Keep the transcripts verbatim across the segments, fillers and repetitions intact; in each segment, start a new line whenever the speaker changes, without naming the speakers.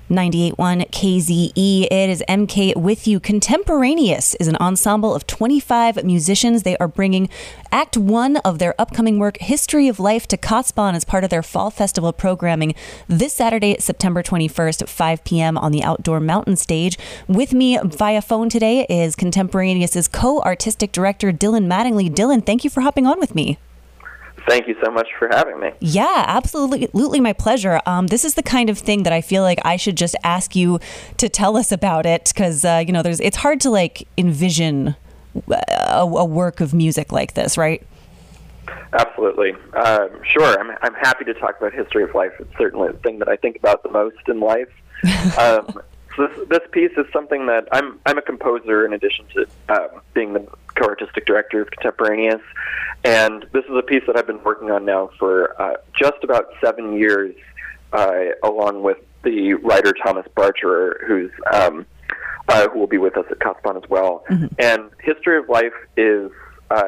ninety-eight point one K Z E. It is M K with you. Contemporaneous is an ensemble of twenty-five musicians. They are bringing Act One of their upcoming work, History of Life, to Kotzebue as part of their Fall Festival programming this Saturday, September twenty-first at five p.m. on the Outdoor Mountain Stage. With me via phone today is Contemporaneous's co-artistic director, Dylan Mattingly. Dylan, thank you for hopping on with me.
Thank you so much for having me.
Yeah, absolutely, absolutely my pleasure. Um, this is the kind of thing that I feel like I should just ask you to tell us about it, because uh, you know, there's it's hard to like envision a, a work of music like this, right?
Absolutely. Um, sure, I'm I'm happy to talk about History of Life. It's certainly the thing that I think about the most in life. Um, so this, this piece is something that I'm I'm a composer in addition to um, being the co-artistic director of Contemporaneous, and this is a piece that I've been working on now for uh, just about seven years, uh, along with the writer Thomas Barcher, who's um, uh, who will be with us at Kotzebue as well. Mm-hmm. And History of Life is uh,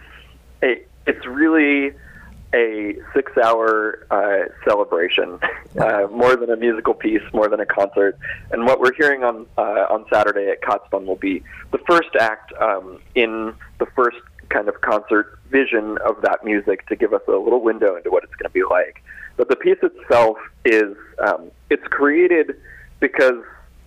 a it's really a six-hour uh, celebration, uh, more than a musical piece, more than a concert. And what we're hearing on uh, on Saturday at Kotzebue will be the first act um, in the first kind of concert vision of that music, to give us a little window into what it's going to be like. But the piece itself is um, it's created because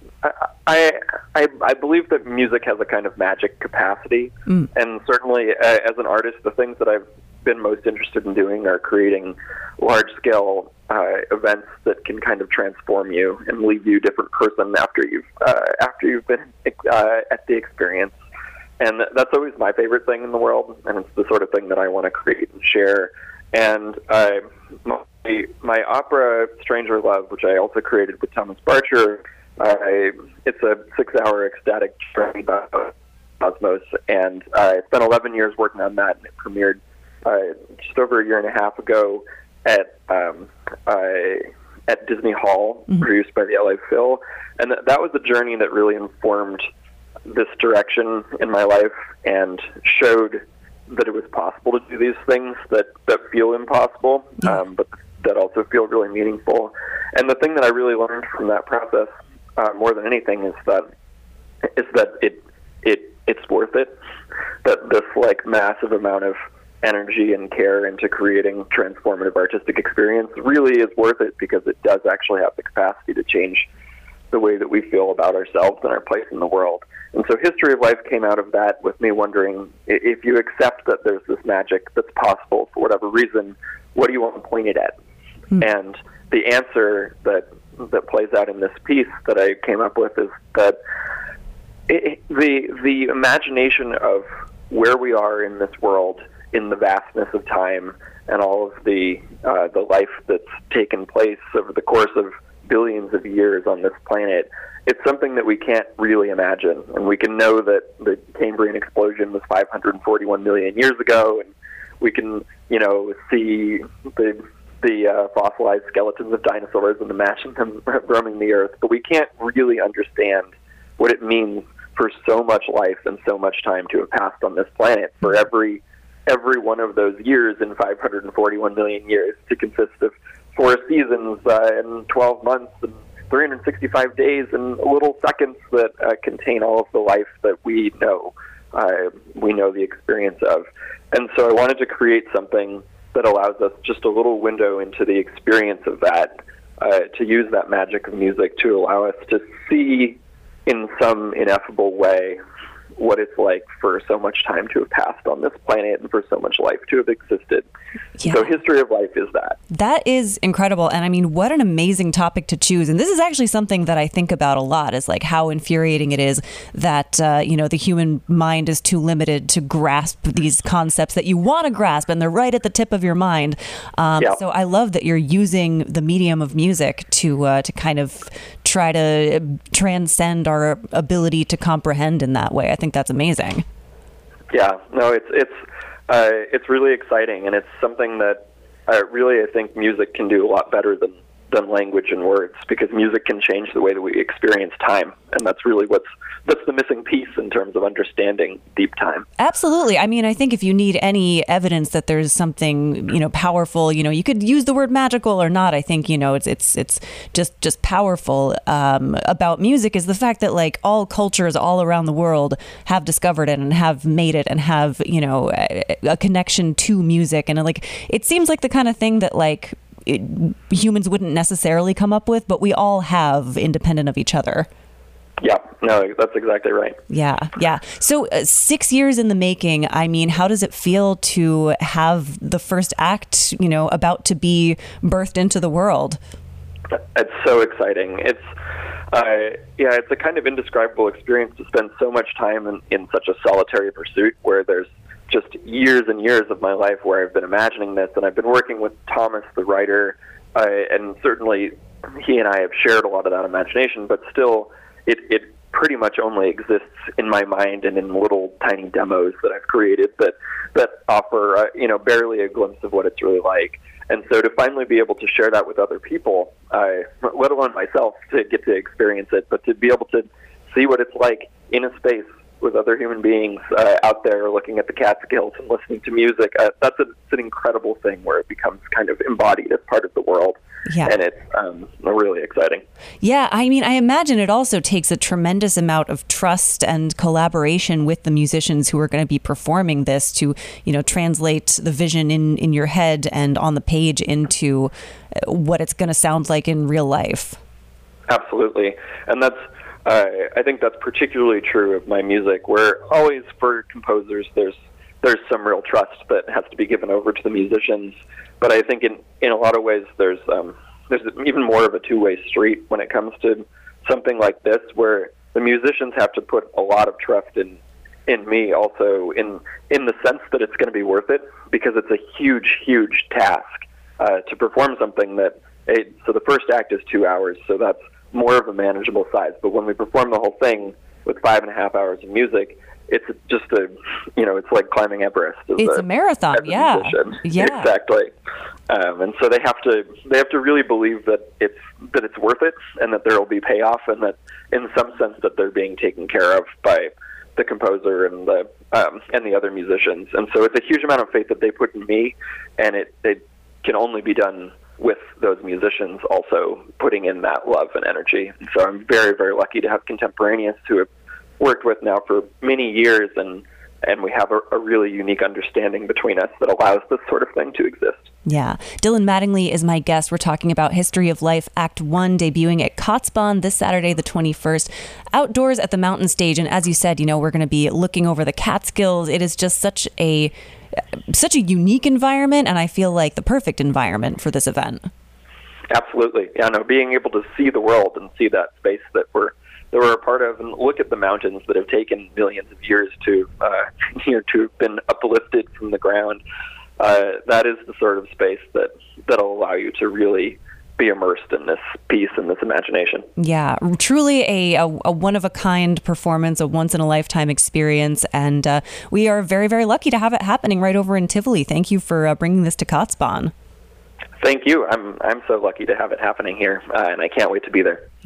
I, I I believe that music has a kind of magic capacity, mm. and certainly uh, as an artist, the things that I've been most interested in doing are creating large-scale uh, events that can kind of transform you and leave you a different person after you've uh, after you've been uh, at the experience. And that's always my favorite thing in the world, and it's the sort of thing that I want to create and share. And uh, my, my opera, Stranger Love, which I also created with Thomas Barcher, uh, it's a six-hour ecstatic journey about Cosmos, and uh, I spent eleven years working on that, and it premiered Uh, just over a year and a half ago at um, uh, at Disney Hall, mm-hmm. produced by the L A Phil, and th- that was a journey that really informed this direction in my life and showed that it was possible to do these things that, that feel impossible, yeah. um, but that also feel really meaningful. And the thing that I really learned from that process, uh, more than anything, is that is that it it it's worth it. That this like massive amount of energy and care into creating transformative artistic experience really is worth it, because it does actually have the capacity to change the way that we feel about ourselves and our place in the world. And so History of Life came out of that, with me wondering, if you accept that there's this magic that's possible for whatever reason, what do you want to point it at? Hmm. And the answer that that plays out in this piece that I came up with is that it, the the imagination of where we are in this world, in the vastness of time, and all of the uh, the life that's taken place over the course of billions of years on this planet, it's something that we can't really imagine. And we can know that the Cambrian explosion was five hundred forty-one million years ago, and we can, you know, see the the uh, fossilized skeletons of dinosaurs and imagine them roaming the earth, but we can't really understand what it means for so much life and so much time to have passed on this planet, for every every one of those years in five hundred forty-one million years to consist of four seasons uh, and twelve months and three hundred sixty-five days and little seconds that uh, contain all of the life that we know, uh, we know the experience of. And so I wanted to create something that allows us just a little window into the experience of that, uh, to use that magic of music to allow us to see in some ineffable way what it's like for so much time to have passed on this planet and for so much life to have existed. Yeah. So History of Life is that.
That is incredible. And I mean, what an amazing topic to choose. And this is actually something that I think about a lot, is like how infuriating it is that, uh, you know, the human mind is too limited to grasp these concepts that you want to grasp, and they're right at the tip of your mind. Um, yeah. So I love that you're using the medium of music to, uh, to kind of try to transcend our ability to comprehend in that way. I think that's amazing.
Yeah, no, it's it's uh, it's really exciting, and it's something that uh, really I think music can do a lot better than than language and words, because music can change the way that we experience time, and that's really what's that's the missing piece in terms of understanding deep time.
Absolutely. I mean, I think if you need any evidence that there's something, you know, powerful, you know, you could use the word magical or not. I think, you know, it's it's it's just just powerful um, about music is the fact that like all cultures all around the world have discovered it and have made it and have, you know, a, a connection to music. And like it seems like the kind of thing that like it, humans wouldn't necessarily come up with, but we all have independent of each other.
Yeah, no, that's exactly right.
Yeah, yeah. So uh, six years in the making, I mean, how does it feel to have the first act, you know, about to be birthed into the world?
It's so exciting. It's, uh, yeah, it's a kind of indescribable experience to spend so much time in, in such a solitary pursuit where there's just years and years of my life where I've been imagining this, and I've been working with Thomas, the writer, uh, and certainly he and I have shared a lot of that imagination, but still it, it pretty much only exists in my mind and in little tiny demos that I've created that, that offer, uh, you know, barely a glimpse of what it's really like. And so to finally be able to share that with other people, uh, let alone myself to get to experience it, but to be able to see what it's like in a space with other human beings uh, out there looking at the Catskills and listening to music, uh, that's a, it's an incredible thing where it becomes kind of embodied as part of the world.
Yeah.
And it's um, really exciting.
Yeah, I mean, I imagine it also takes a tremendous amount of trust and collaboration with the musicians who are going to be performing this to, you know, translate the vision in, in your head and on the page into what it's going to sound like in real life.
Absolutely. And that's, uh, I think that's particularly true of my music, where always for composers there's there's some real trust that has to be given over to the musicians. But I think in, in a lot of ways there's um, there's even more of a two-way street when it comes to something like this, where the musicians have to put a lot of trust in in me also, in in the sense that it's going to be worth it, because it's a huge, huge task uh, to perform something that, it, so the first act is two hours, so that's more of a manageable size. But when we perform the whole thing with five and a half hours of music, it's just a, you know, it's like climbing Everest.
It's a, a marathon, yeah,
musician.
yeah,
exactly. Um, and so they have to, they have to really believe that it's that it's worth it, and that there will be payoff, and that, in some sense, that they're being taken care of by the composer and the um, and the other musicians. And so it's a huge amount of faith that they put in me, and it it can only be done with those musicians also putting in that love and energy. And so I'm very, very lucky to have contemporaneous who have worked with now for many years, and and we have a, a really unique understanding between us that allows this sort of thing to exist.
Yeah. Dylan Mattingly is my guest. We're talking about History of Life, Act One, debuting at Kotzebue this Saturday, the twenty-first, outdoors at the Mountain Stage. And as you said, you know, we're going to be looking over the Catskills. It is just such a such a unique environment, and I feel like the perfect environment for this event. Absolutely.
Yeah, no, being able to see the world and see that space that we're that we're a part of, and look at the mountains that have taken millions of years to uh, you know, to have been uplifted from the ground. Uh, that is the sort of space that that'll allow you to really be immersed in this piece and this imagination.
Yeah, truly a, a, a one-of-a-kind performance, a once-in-a-lifetime experience, and uh, we are very, very lucky to have it happening right over in Tivoli. Thank you for uh, bringing this to Kotzebue.
Thank you. I'm I'm so lucky to have it happening here, uh, and I can't wait to be there.